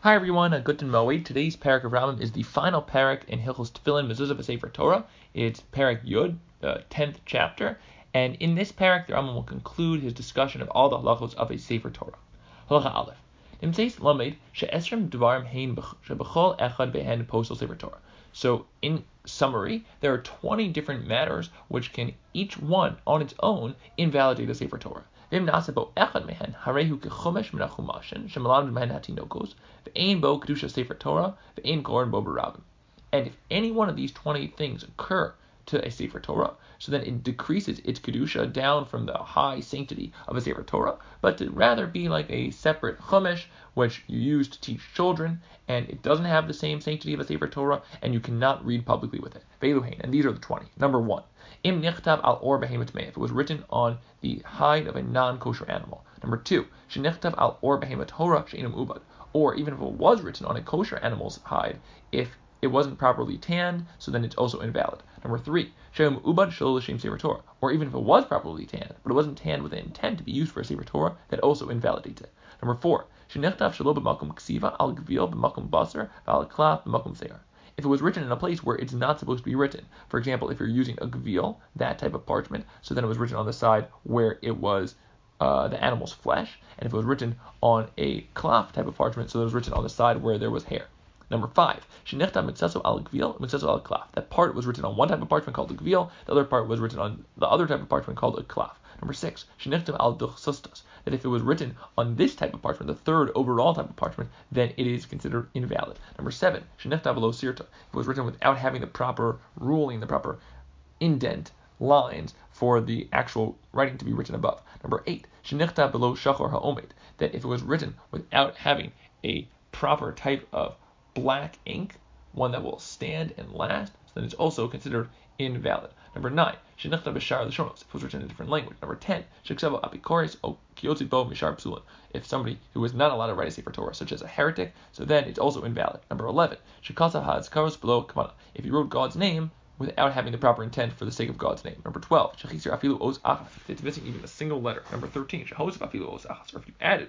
Hi everyone, Guten Moed. Today's parak of Rambam is the final parak in Hilchos Tefillin Mezuzah B'Sefer Torah. It's parak Yud, the 10th chapter, and in this parak the Rambam will conclude his discussion of all the halachos of a Sefer Torah. Halacha Aleph. Nimtzeis Lamed she'esrem dvarim hein shebechol echad behen posel Sefer Torah. So in summary, there are 20 different matters which can each one on its own invalidate the Sefer Torah. And if any one of these 20 things occur to a Sefer Torah, so then it decreases its kedusha down from the high sanctity of a Sefer Torah, but to rather be like a separate chumash which you use to teach children, and it doesn't have the same sanctity of a Sefer Torah, and you cannot read publicly with it. And these are the 20. Number 1. Im nichtav al or behemoth mei, if it was written on the hide of a non-kosher animal. Number 2. Shenichtav al or behemoth Torah she'inam ubad, or even if it was written on a kosher animal's hide, if it wasn't properly tanned, so then it's also invalid. Number 3. She'im ubad shelo l'shem Sefer Torah, or even if it was properly tanned, but it wasn't tanned with the intent to be used for a Sefer Torah, that also invalidates it. Number 4. Shenichtav shelo b'makom ksiva al gvil b'makom basar v'al klaf b'makom seir. If it was written in a place where it's not supposed to be written, for example, if you're using a gvil, that type of parchment, so then it was written on the side where it was the animal's flesh, and if it was written on a klaf type of parchment, so it was written on the side where there was hair. Number 5, shenichtav mitzaso al gvil, mitzaso al klaf. That part was written on one type of parchment called a gvil, the other part was written on the other type of parchment called a klaf. Number 6, shenichtav al duchsustas. That if it was written on this type of parchment, the third overall type of parchment, then it is considered invalid. Number 7, shenichtav lo sirta. If it was written without having the proper ruling, the proper indent lines for the actual writing to be written above. Number 8, shenichtav below shachor ha'omed. That if it was written without having a proper type of black ink, one that will stand and last, so then it's also considered invalid. Number 9, shenichtav b'shar l'shonos. If it was written in a different language. Number 10, sheksavo apikoris o kiyotzi bo mishar psulin. If somebody who was not allowed to write a Sefer Torah, such as a heretic, so then it's also invalid. Number 11, shekasa ha'azkaros below kavana. If he wrote God's name without having the proper intent for the sake of God's name. Number 12, shechisir afilu os achas. If it's missing even a single letter. Number 13, shehosef afilu os achas. Or if you added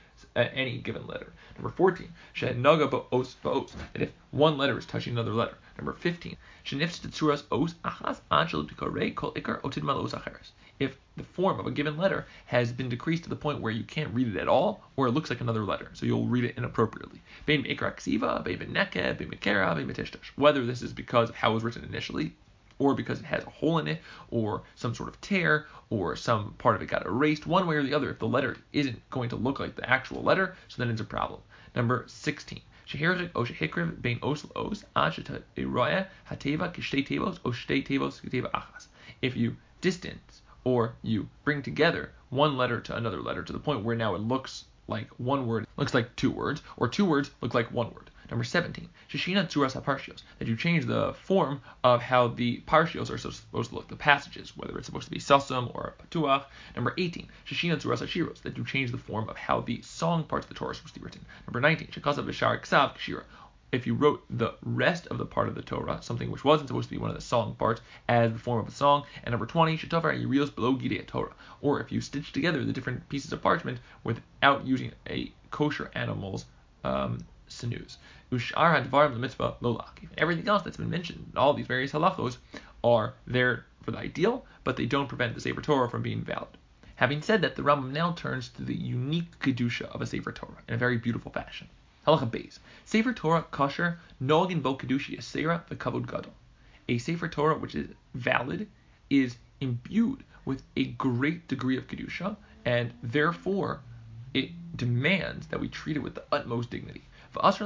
any given letter. Number 14, shenaga ba'os ba'os, that if one letter is touching another letter. Number 15, shenifs tetzuras os achas anshel dikarei kol ikar otidmal os acheres. If the form of a given letter has been decreased to the point where you can't read it at all, or it looks like another letter, so you'll read it inappropriately. Bein ikra ksiva, bein beneke, bein mekera, bein metishtash. Whether this is because of how it was written initially, or because it has a hole in it, or some sort of tear, or some part of it got erased, one way or the other, if the letter isn't going to look like the actual letter, so then it's a problem. Number 16. Shehirzik o shehikriv bein os l'os, ad she'roya hateva kishtei tevos o shtei tevos kiteva achas. If you distance or you bring together one letter to another letter to the point where now it looks like one word looks like two words, or two words look like one word. Number 17, sheshina tzuras haparshios, that you change the form of how the parshios are supposed to look, the passages, whether it's supposed to be sasum or patuach. Number 18, sheshina tzuras hashiros, that you change the form of how the song parts of the Torah are supposed to be written. Number 19, shekasav b'shar ksav kshira, if you wrote the rest of the part of the Torah, something which wasn't supposed to be one of the song parts, as the form of a song. And number 20, shetovar yirios below gidei Torah, or if you stitch together the different pieces of parchment without using a kosher animal's sinews. Ushar hadvarim l'mitzvah lo la'akiv. Everything else that's been mentioned, all these various halachos, are there for the ideal, but they don't prevent the Sefer Torah from being valid. Having said that, the Rambam now turns to the unique kedusha of a Sefer Torah in a very beautiful fashion. Halacha Beis. Sefer Torah kosher nogin bo kedusha yasera v'kavod gadol. A Sefer Torah which is valid is imbued with a great degree of kedusha, and therefore it demands that we treat it with the utmost dignity. And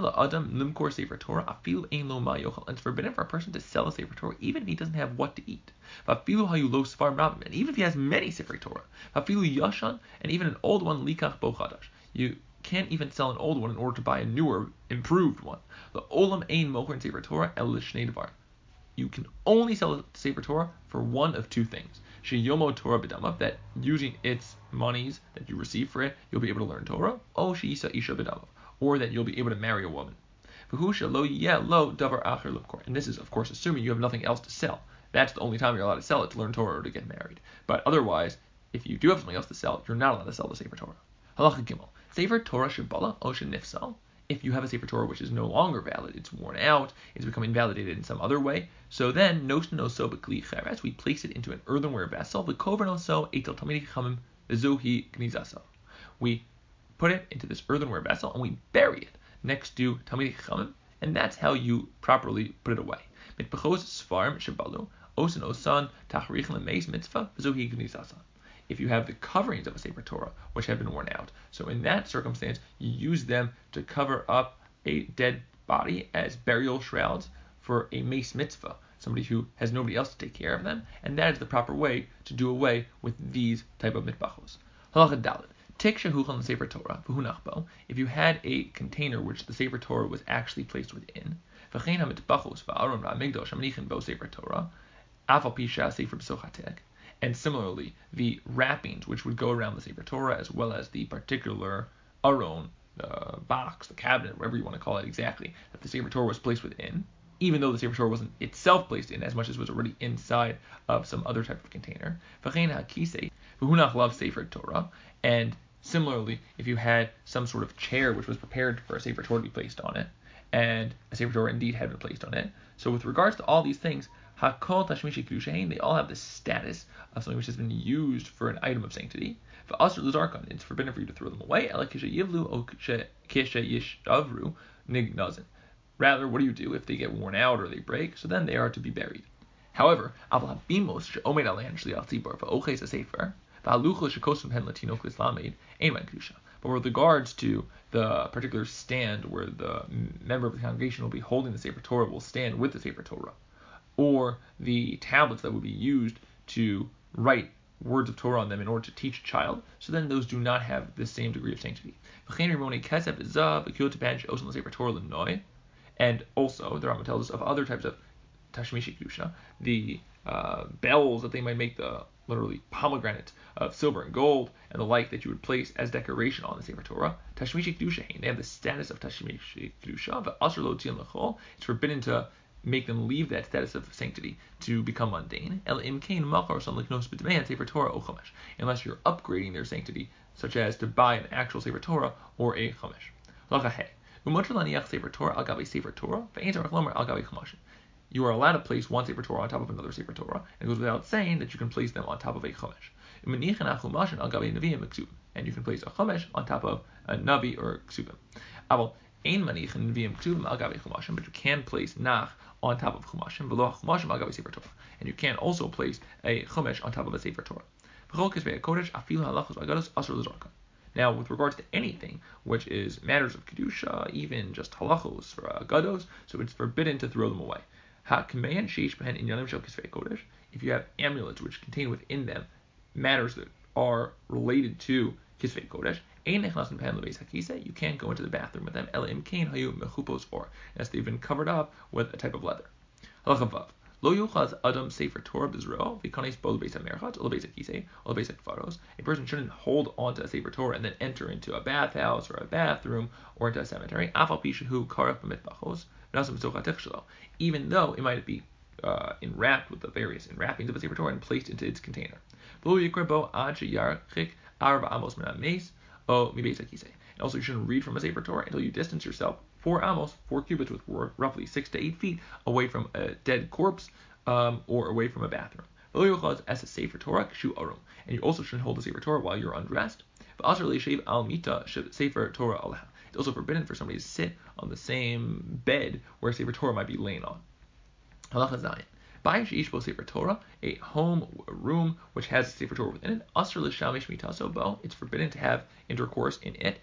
it's forbidden for a person to sell a Sefer Torah even if he doesn't have what to eat. And even if he has many Sefer Torah. And even an old one, you can't even sell an old one in order to buy a newer, improved one. You can only sell a Sefer Torah for one of two things. Sheyomo Torah b'damav, that using its monies that you receive for it, you'll be able to learn Torah. O sheisa isha b'damav, or that you'll be able to marry a woman. And this is, of course, assuming you have nothing else to sell. That's the only time you're allowed to sell it, to learn Torah or to get married. But otherwise, if you do have something else to sell, you're not allowed to sell the Sefer Torah. Halacha Gimel. Sefer Torah shebala o shenifsal. If you have a Sefer Torah which is no longer valid, it's worn out, it's become invalidated in some other way, so then we place it into an earthenware vessel. We put it into this earthenware vessel and we bury it next to Talmidei Chachamim, and that's how you properly put it away. If you have the coverings of a Sefer Torah which have been worn out, so in that circumstance you use them to cover up a dead body as burial shrouds for a mace mitzvah, somebody who has nobody else to take care of them, and that is the proper way to do away with these type of mitbachos. Halacha Dalet. If you had a container which the Sefer Torah was actually placed within, and similarly, the wrappings which would go around the Sefer Torah, as well as the particular aron, the box, the cabinet, whatever you want to call it exactly, that the Sefer Torah was placed within, even though the Sefer Torah wasn't itself placed in, as much as it was already inside of some other type of container. And similarly, if you had some sort of chair which was prepared for a Sefer Torah to be placed on it, and a Sefer Torah indeed had been placed on it, so with regards to all these things, Hakol Tashmishi Kedushain, they all have the status of something which has been used for an item of sanctity. For Asr L'Zarkon, it's forbidden for you to throw them away. Rather, what do you do if they get worn out or they break? So then they are to be buried. However, but with regards to the particular stand where the member of the congregation will be holding the Sefer Torah will stand with the Sefer Torah, or the tablets that would be used to write words of Torah on them in order to teach a child, so then those do not have the same degree of sanctity. And also, the Rambam tells us of other types of Tashmishi Kedusha, the bells that they might make, the literally pomegranate of silver and gold, and the like that you would place as decoration on the Sefer Torah. Tashmishi Kedusha, they have the status of Tashmishi Kedusha, but Asr Lo Tzion L'chol, it's forbidden to make them leave that status of sanctity to become mundane. Unless you're upgrading their sanctity, such as to buy an actual Sefer Torah or a Chumash. You are allowed to place one Sefer Torah on top of another Sefer Torah, and it goes without saying that you can place them on top of a Chumash. And you can place a Chumash on top of a Navi or Ksubim. But you can place Nach on top of Chumashim, and you can also place a Chumash on top of a Sefer Torah. Now, with regards to anything which is matters of Kedusha, even just halachos for gados, so it's forbidden to throw them away. If you have amulets which contain within them matters that are related to Kisvei Kodesh, you can't go into the bathroom with them, unless they've been covered up with a type of leather. A person shouldn't hold onto a Sefer Torah and then enter into a bathhouse or a bathroom or into a cemetery, even though it might be enwrapped with the various enwrappings of a Sefer Torah and placed into its container. And also, you shouldn't read from a Sefer Torah until you distance yourself 4 cubits, with roughly 6 to 8 feet away from a dead corpse or away from a bathroom. As a Sefer Torah, and you also shouldn't hold a Sefer Torah while you're undressed. It's also forbidden for somebody to sit on the same bed where a Sefer Torah might be laying on. Halacha Zayin. A home, a room which has a Sefer Torah within it, it's forbidden to have intercourse in it.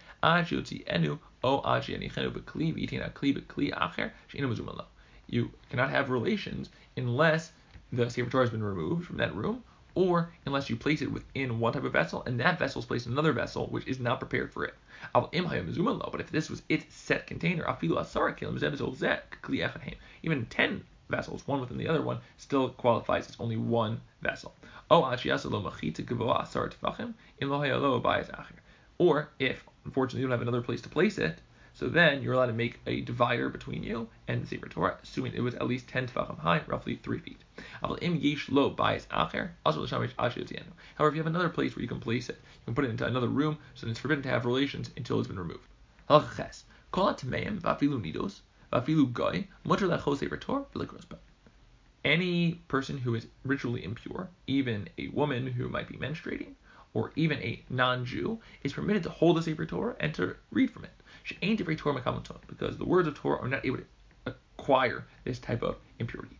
You cannot have relations unless the Sefer Torah has been removed from that room, or unless you place it within one type of vessel, and that vessel is placed in another vessel which is not prepared for it. But if this was its set container, even 10 vessels, one within the other one, still qualifies as only one vessel. Or if, unfortunately, you don't have another place to place it, so then you're allowed to make a divider between you and the Sefer Torah, assuming it was at least 10 tefachim high, roughly 3 feet. However, if you have another place where you can place it, you can put it into another room, so then it's forbidden to have relations until it's been removed. Kol ha'tameim v'afilu nidos v'afilu goy mutar lechol sefer Torah v'likros bo. Any person who is ritually impure, even a woman who might be menstruating, or even a non-Jew, is permitted to hold a Sefer Torah and to read from it. She ain't a Torah mekamanton, because the words of Torah are not able to acquire this type of impurity.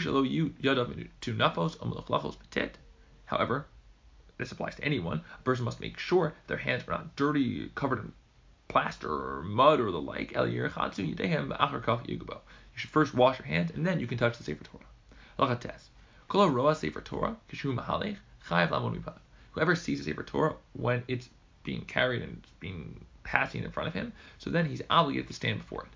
However, this applies to anyone. A person must make sure their hands are not dirty, covered in plaster or mud or the like. You should first wash your hands and then you can touch the Sefer Torah. Whoever sees the Sefer Torah when it's being carried and it's being passing in front of him, so then he's obligated to stand before it.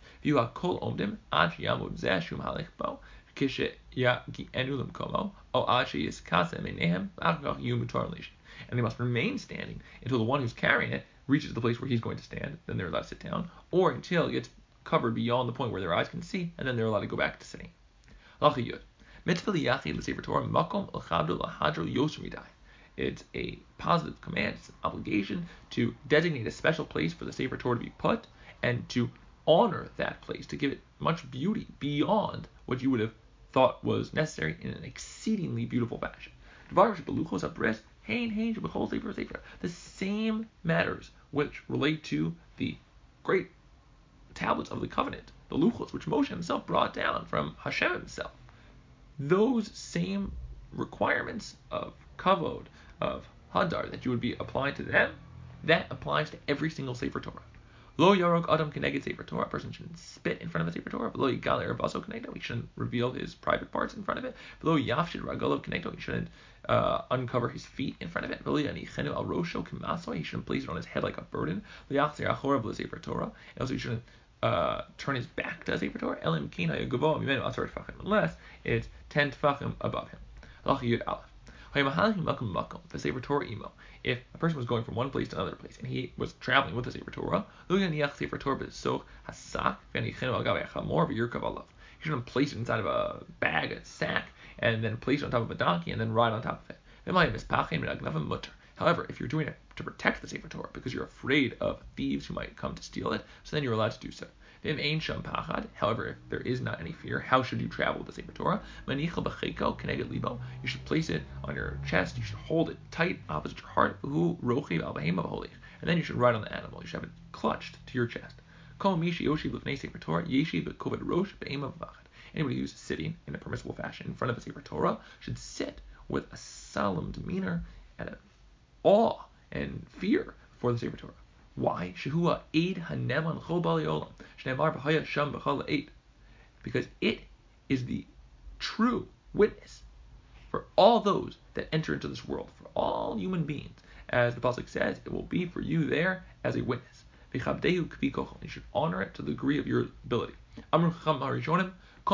And they must remain standing until the one who's carrying it reaches the place where he's going to stand, then they're allowed to sit down, or until it gets covered beyond the point where their eyes can see, and then they're allowed to go back to sitting. It's a positive command, it's an obligation to designate a special place for the Sefer Torah to be put, and to honor that place, to give it much beauty beyond what you would have thought was necessary in an exceedingly beautiful fashion. The same matters which relate to the great tablets of the covenant, the luchos, which Moshe himself brought down from Hashem himself. Those same requirements of kavod, of hadar, that you would be applying to them, that applies to every single Sefer Torah. Lo yarog adam keneged Sefer Torah. A person shouldn't spit in front of a Sefer Torah. Lo yigal ervaso kenegdo. He shouldn't reveal his private parts in front of it. Lo yafshid ragolov kenegdo. He shouldn't uncover his feet in front of it. Lo yanichenu al rosho kemaso. He shouldn't place it on his head like a burden. Lo yachzer achorav le Sefer Torah. And also he shouldn't turn his back to a Sefer Torah. Elim kina yagavo mimenu asar tefachim. Unless it's 10 tefachim above him. Lach yud aleph. If a person was going from one place to another place and he was traveling with the Sefer Torah, he shouldn't place it inside of a bag, a sack, and then place it on top of a donkey and then ride on top of it. However, if you're doing it to protect the Sefer Torah because you're afraid of thieves who might come to steal it, so then you're allowed to do so. However, if there is not any fear, how should you travel with the Sefer Torah? You should place it on your chest, you should hold it tight opposite your heart, and then you should ride on the animal. You should have it clutched to your chest. Anybody who's sitting in a permissible fashion in front of a Sefer Torah should sit with a solemn demeanor and awe and fear for the Sefer Torah. Why? Because it is the true witness for all those that enter into this world, for all human beings. As the Pasuk says, it will be for you there as a witness. You should honor it to the degree of your ability. Chazal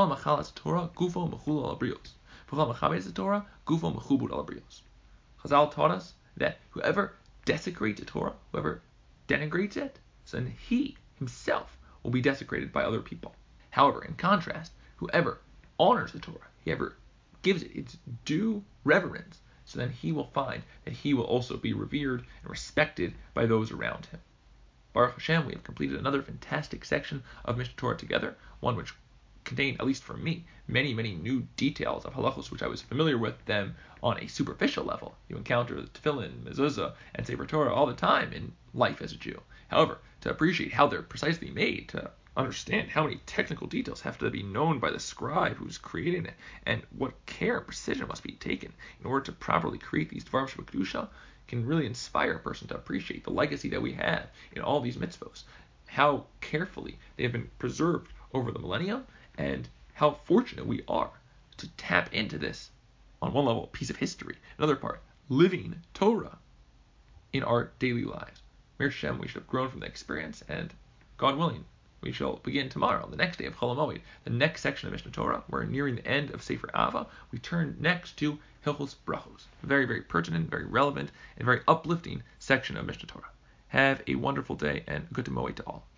taught us that whoever desecrates the Torah, whoever denigrates it, so then he himself will be desecrated by other people. However, in contrast, whoever honors the Torah, whoever gives it its due reverence, so then he will find that he will also be revered and respected by those around him. Baruch Hashem, we have completed another fantastic section of Mishneh Torah together, one which contained, at least for me, many, many new details of halachos which I was familiar with them on a superficial level. You encounter tefillin, mezuzah, and Sefer Torah all the time in life as a Jew. However, to appreciate how they're precisely made, to understand how many technical details have to be known by the scribe who's creating it, and what care and precision must be taken in order to properly create these Dvarim Shebekdusha, can really inspire a person to appreciate the legacy that we have in all these mitzvos, how carefully they have been preserved over the millennium, and how fortunate we are to tap into this, on one level, piece of history, another part, living Torah in our daily lives. Mir Shem, we should have grown from the experience, and God willing, we shall begin tomorrow, the next day of Chol HaMoed, the next section of Mishneh Torah. We're nearing the end of Sefer Ava. We turn next to Hilchos Brachos, a very, very pertinent, very relevant, and very uplifting section of Mishneh Torah. Have a wonderful day, and good to Moed to all.